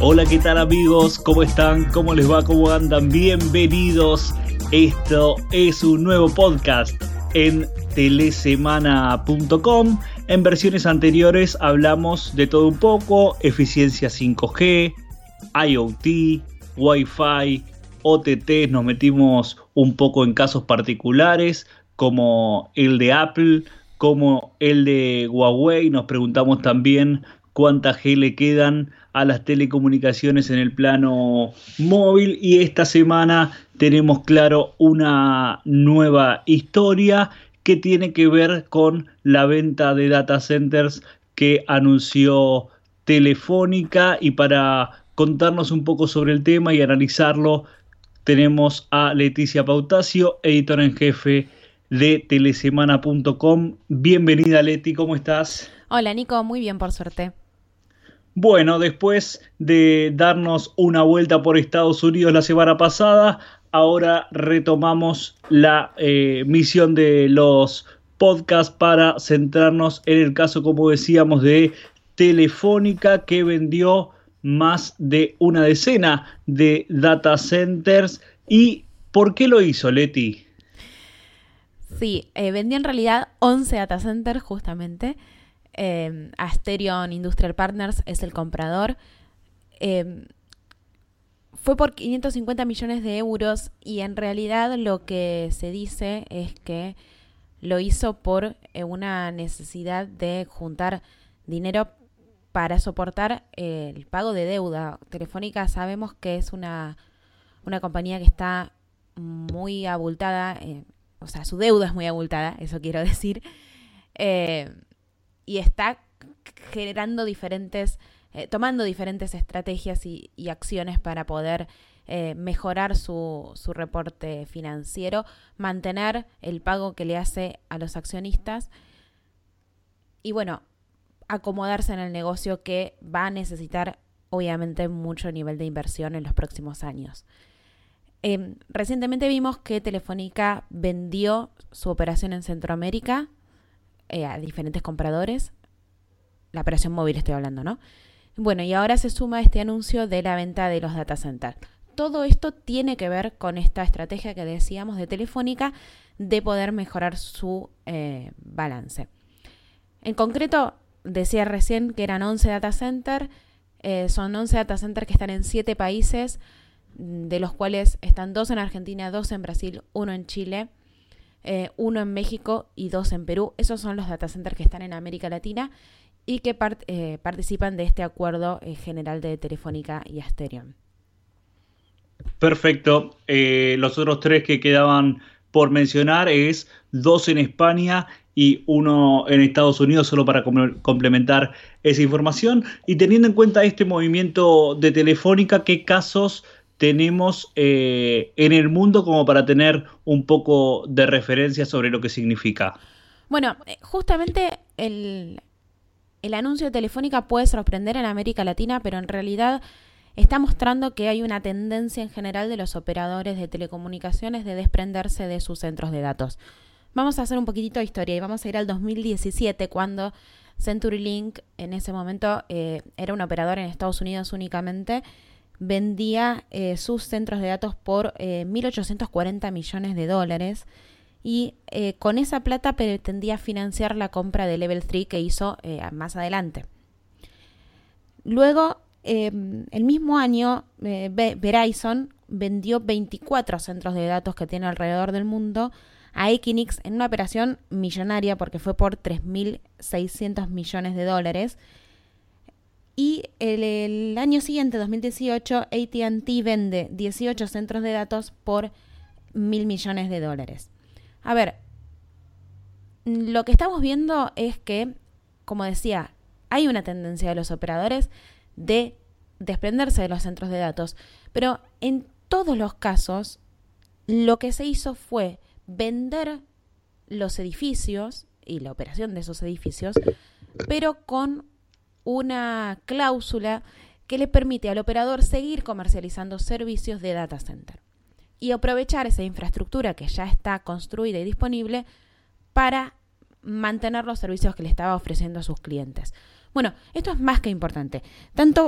Hola, ¿qué tal amigos? ¿Cómo están? ¿Cómo les va? ¿Cómo andan? Bienvenidos. Esto es un nuevo podcast en telesemana.com. En versiones anteriores hablamos de todo un poco: eficiencia 5G, IoT, Wi-Fi, OTT. Nos metimos un poco en casos particulares como el de Apple, como el de Huawei. Nos preguntamos también cuánta G le quedan a las telecomunicaciones en el plano móvil, y esta semana tenemos claro una nueva historia que tiene que ver con la venta de data centers que anunció Telefónica. Y para contarnos un poco sobre el tema y analizarlo, tenemos a Leticia Pautacio, editora en jefe de telesemana.com. Bienvenida, Leti, ¿cómo estás? Hola Nico, muy bien por suerte. Bueno, después de darnos una vuelta por Estados Unidos la semana pasada, ahora retomamos la misión de los podcasts para centrarnos en el caso, como decíamos, de Telefónica, que vendió más de una decena de data centers. ¿Y por qué lo hizo, Leti? Sí, vendió en realidad 11 data centers justamente. Asterion Industrial Partners es el comprador. Fue por 550 millones de euros y en realidad lo que se dice es que lo hizo por una necesidad de juntar dinero para soportar el pago de deuda. Telefónica sabemos que es una compañía que está muy abultada, o sea, su deuda es muy abultada, eso quiero decir, y está generando tomando diferentes estrategias y acciones para poder mejorar su reporte financiero, mantener el pago que le hace a los accionistas y bueno, acomodarse en el negocio que va a necesitar obviamente mucho nivel de inversión en los próximos años. Recientemente vimos que Telefónica vendió su operación en Centroamérica a diferentes compradores. La operación móvil estoy hablando, ¿no? Bueno, y ahora se suma este anuncio de la venta de los data centers. Todo esto tiene que ver con esta estrategia que decíamos de Telefónica de poder mejorar su balance. En concreto, decía recién que eran 11 data centers. Son 11 data centers que están en 7 países, de los cuales están 2 en Argentina, 2 en Brasil, 1 en Chile, 1 en México y 2 en Perú. Esos son los data centers que están en América Latina y que participan de este acuerdo general de Telefónica y Asterion. Perfecto. Los otros 3 que quedaban por mencionar es 2 en España y 1 en Estados Unidos, solo para complementar esa información. Y teniendo en cuenta este movimiento de Telefónica, ¿qué casos tenemos en el mundo como para tener un poco de referencia sobre lo que significa? Bueno, justamente el anuncio de Telefónica puede sorprender en América Latina, pero en realidad está mostrando que hay una tendencia en general de los operadores de telecomunicaciones de desprenderse de sus centros de datos. Vamos a hacer un poquitito de historia y vamos a ir al 2017, cuando CenturyLink, en ese momento era un operador en Estados Unidos únicamente, vendía sus centros de datos por 1.840 millones de dólares y con esa plata pretendía financiar la compra de Level 3 que hizo más adelante. Luego, el mismo año, Verizon vendió 24 centros de datos que tiene alrededor del mundo a Equinix en una operación millonaria porque fue por 3.600 millones de dólares. Y el año siguiente, 2018, AT&T vende 18 centros de datos por 1.000 millones de dólares. A ver, lo que estamos viendo es que, como decía, hay una tendencia de los operadores de desprenderse de los centros de datos, pero en todos los casos lo que se hizo fue vender los edificios y la operación de esos edificios, pero con una cláusula que le permite al operador seguir comercializando servicios de data center y aprovechar esa infraestructura que ya está construida y disponible para mantener los servicios que le estaba ofreciendo a sus clientes. Bueno, esto es más que importante. Tanto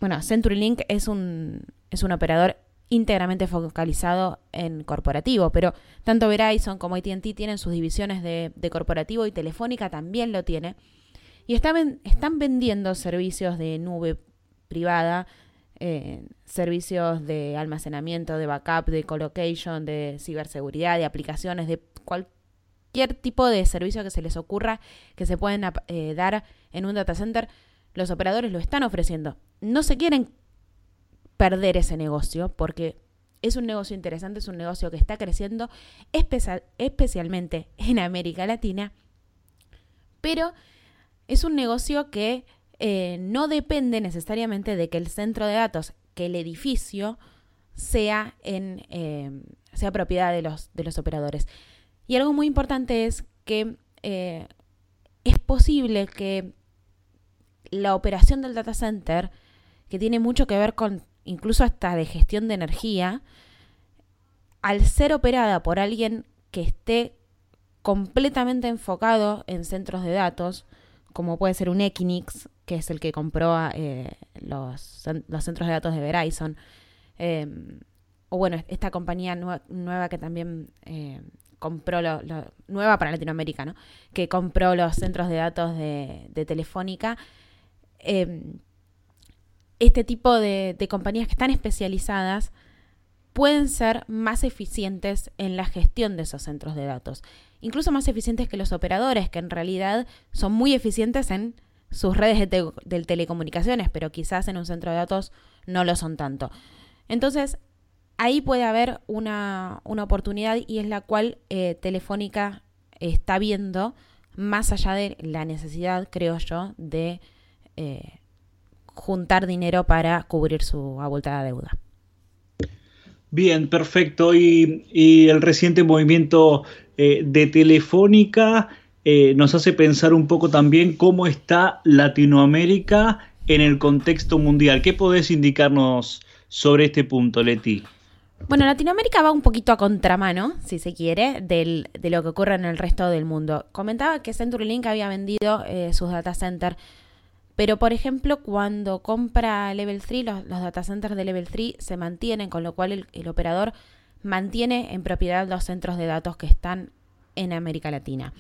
Bueno, CenturyLink es un operador íntegramente focalizado en corporativo, pero tanto Verizon como AT&T tienen sus divisiones de corporativo y Telefónica también lo tiene. Y están vendiendo servicios de nube privada, servicios de almacenamiento, de backup, de colocation, de ciberseguridad, de aplicaciones, de cualquier tipo de servicio que se les ocurra que se pueden dar en un data center. Los operadores lo están ofreciendo. No se quieren perder ese negocio porque es un negocio interesante, es un negocio que está creciendo especialmente en América Latina, pero es un negocio que no depende necesariamente de que el centro de datos, que el edificio sea propiedad de los operadores. Y algo muy importante es que es posible que la operación del data center, que tiene mucho que ver con incluso hasta de gestión de energía, al ser operada por alguien que esté completamente enfocado en centros de datos, como puede ser un Equinix, que es el que compró los centros de datos de Verizon, o bueno, esta compañía nueva que también compró, nueva para Latinoamérica, ¿no? Que compró los centros de datos de Telefónica. Este tipo de compañías que están especializadas pueden ser más eficientes en la gestión de esos centros de datos. Incluso más eficientes que los operadores, que en realidad son muy eficientes en sus redes de telecomunicaciones, pero quizás en un centro de datos no lo son tanto. Entonces, ahí puede haber una oportunidad y es la cual Telefónica está viendo, más allá de la necesidad, creo yo, de juntar dinero para cubrir su abultada deuda. Bien, perfecto. Y el reciente movimiento de Telefónica nos hace pensar un poco también cómo está Latinoamérica en el contexto mundial. ¿Qué podés indicarnos sobre este punto, Leti? Bueno, Latinoamérica va un poquito a contramano, si se quiere, de lo que ocurre en el resto del mundo. Comentaba que CenturyLink había vendido sus data centers, pero por ejemplo, cuando compra Level 3, los data centers de Level 3 se mantienen, con lo cual el operador mantiene en propiedad los centros de datos que están en América Latina.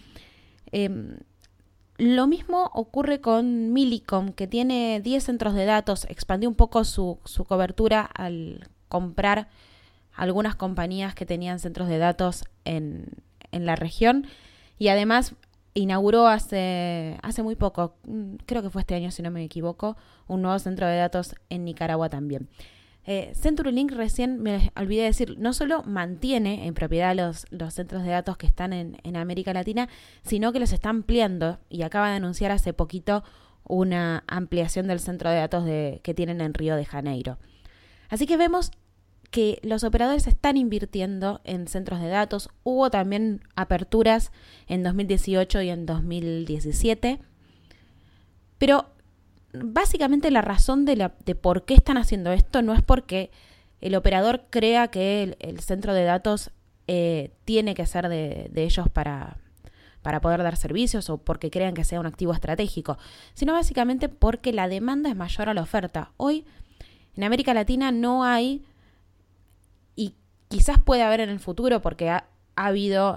Lo mismo ocurre con Millicom, que tiene 10 centros de datos, expandió un poco su cobertura al comprar algunas compañías que tenían centros de datos en la región y además inauguró hace muy poco, creo que fue este año si no me equivoco, un nuevo centro de datos en Nicaragua también. CenturyLink, recién me olvidé decir, no solo mantiene en propiedad los centros de datos que están en América Latina, sino que los está ampliando y acaba de anunciar hace poquito una ampliación del centro de datos que tienen en Río de Janeiro. Así que vemos que los operadores están invirtiendo en centros de datos. Hubo también aperturas en 2018 y en 2017. Pero básicamente la razón de por qué están haciendo esto no es porque el operador crea que el centro de datos tiene que ser de ellos para poder dar servicios o porque crean que sea un activo estratégico, sino básicamente porque la demanda es mayor a la oferta. Hoy en América Latina no hay, y quizás puede haber en el futuro porque ha habido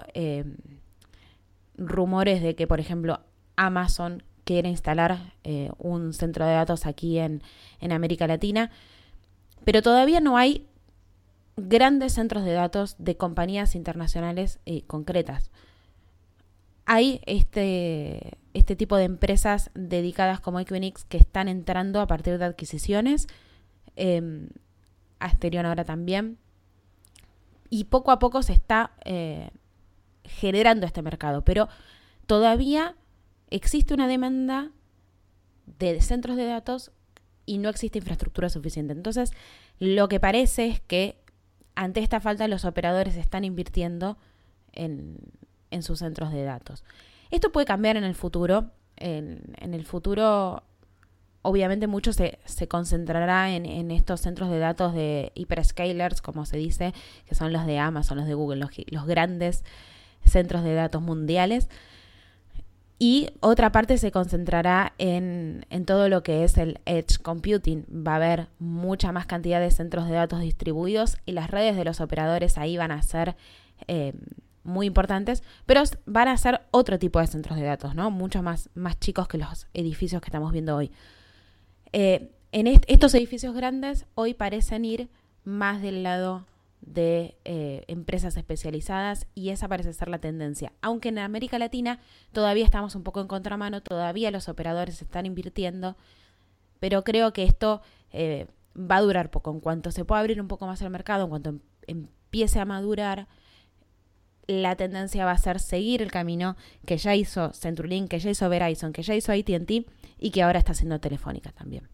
rumores de que, por ejemplo, Amazon quiere instalar un centro de datos aquí en América Latina, pero todavía no hay grandes centros de datos de compañías internacionales concretas. Hay este tipo de empresas dedicadas como Equinix que están entrando a partir de adquisiciones, Asterion ahora también, y poco a poco se está generando este mercado, pero todavía existe una demanda de centros de datos y no existe infraestructura suficiente. Entonces, lo que parece es que ante esta falta los operadores están invirtiendo en sus centros de datos. Esto puede cambiar en el futuro. En el futuro, obviamente, mucho se concentrará en estos centros de datos de hyperscalers, como se dice, que son los de Amazon, los de Google, los grandes centros de datos mundiales. Y otra parte se concentrará en todo lo que es el Edge Computing. Va a haber mucha más cantidad de centros de datos distribuidos y las redes de los operadores ahí van a ser muy importantes, pero van a ser otro tipo de centros de datos, ¿no? Mucho más chicos que los edificios que estamos viendo hoy. En estos edificios grandes hoy parecen ir más del lado de empresas especializadas y esa parece ser la tendencia. Aunque en América Latina todavía estamos un poco en contramano, todavía los operadores están invirtiendo, pero creo que esto va a durar poco. En cuanto se pueda abrir un poco más el mercado, en cuanto empiece a madurar, la tendencia va a ser seguir el camino que ya hizo CenturyLink, que ya hizo Verizon, que ya hizo AT&T y que ahora está haciendo Telefónica también.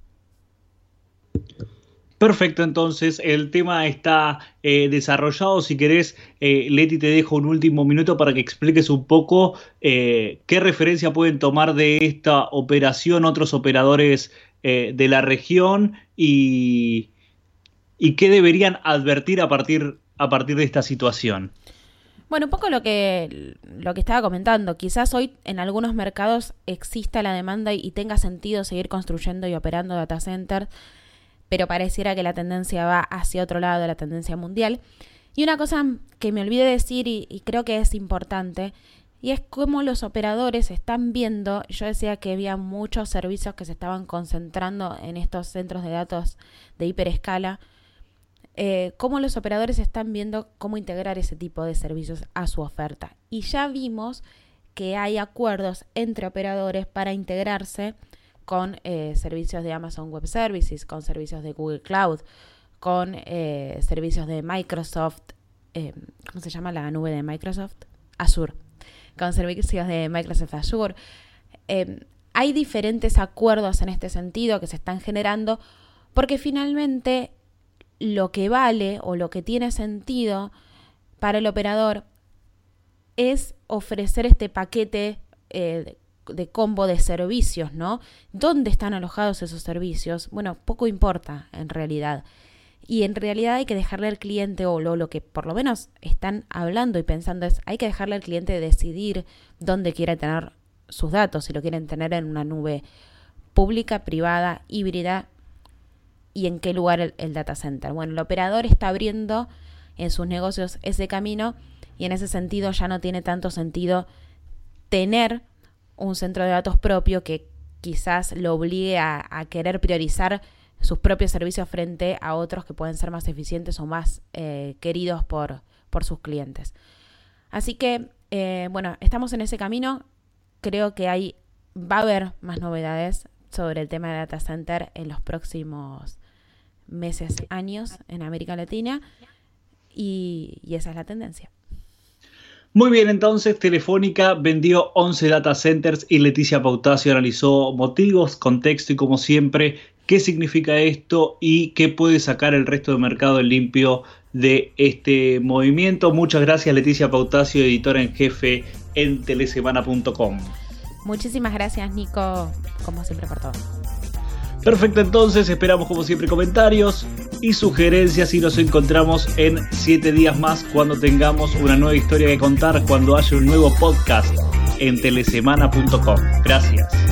Perfecto, entonces el tema está desarrollado. Si querés, Leti, te dejo un último minuto para que expliques un poco qué referencia pueden tomar de esta operación otros operadores de la región y qué deberían advertir a partir de esta situación. Bueno, un poco lo que estaba comentando. Quizás hoy en algunos mercados exista la demanda y tenga sentido seguir construyendo y operando data centers, pero pareciera que la tendencia va hacia otro lado, la tendencia mundial. Y una cosa que me olvidé decir y creo que es importante, y es cómo los operadores están viendo, yo decía que había muchos servicios que se estaban concentrando en estos centros de datos de hiperescala, cómo los operadores están viendo cómo integrar ese tipo de servicios a su oferta. Y ya vimos que hay acuerdos entre operadores para integrarse con servicios de Amazon Web Services, con servicios de Google Cloud, con servicios de Microsoft, ¿cómo se llama la nube de Microsoft? Azure, con servicios de Microsoft Azure. Hay diferentes acuerdos en este sentido que se están generando porque finalmente lo que vale o lo que tiene sentido para el operador es ofrecer este paquete de combo de servicios, ¿no? ¿Dónde están alojados esos servicios? Bueno, poco importa en realidad. Y en realidad hay que dejarle al cliente, o lo que por lo menos están hablando y pensando es, hay que dejarle al cliente decidir dónde quiere tener sus datos, si lo quieren tener en una nube pública, privada, híbrida, y en qué lugar el data center. Bueno, el operador está abriendo en sus negocios ese camino y en ese sentido ya no tiene tanto sentido tener un centro de datos propio que quizás lo obligue a querer priorizar sus propios servicios frente a otros que pueden ser más eficientes o más queridos por sus clientes. Así que, bueno, estamos en ese camino. Creo que va a haber más novedades sobre el tema de data center en los próximos meses, años en América Latina y esa es la tendencia. Muy bien, entonces Telefónica vendió 11 data centers y Leticia Pautacio analizó motivos, contexto y como siempre, qué significa esto y qué puede sacar el resto del mercado en limpio de este movimiento. Muchas gracias, Leticia Pautacio, editora en jefe en telesemana.com. Muchísimas gracias, Nico, como siempre por todo. Perfecto, entonces esperamos como siempre comentarios y sugerencias y nos encontramos en 7 días más cuando tengamos una nueva historia que contar, cuando haya un nuevo podcast en telesemana.com. Gracias.